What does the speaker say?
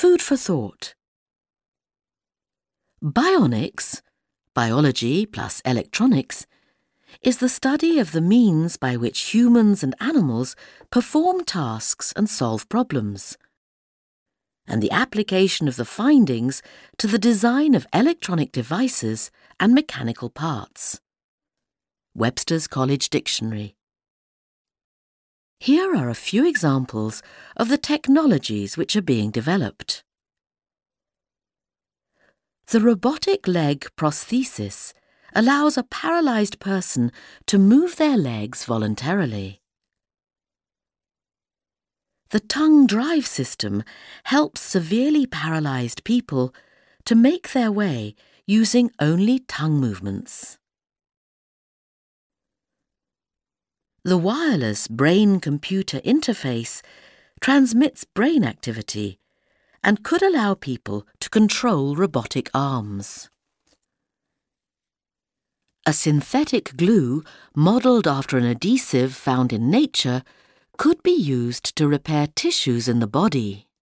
Food for thought. Bionics, biology plus electronics, is the study of the means by which humans and animals perform tasks and solve problems, and the application of the findings to the design of electronic devices and mechanical parts. Webster's College Dictionary. Here are a few examples of the technologies which are being developed. The robotic leg prosthesis allows a paralyzed person to move their legs voluntarily. The tongue drive system helps severely paralyzed people to make their way using only tongue movements. The wireless brain-computer interface transmits brain activity and could allow people to control robotic arms. A synthetic glue modelled after an adhesive found in nature could be used to repair tissues in the body.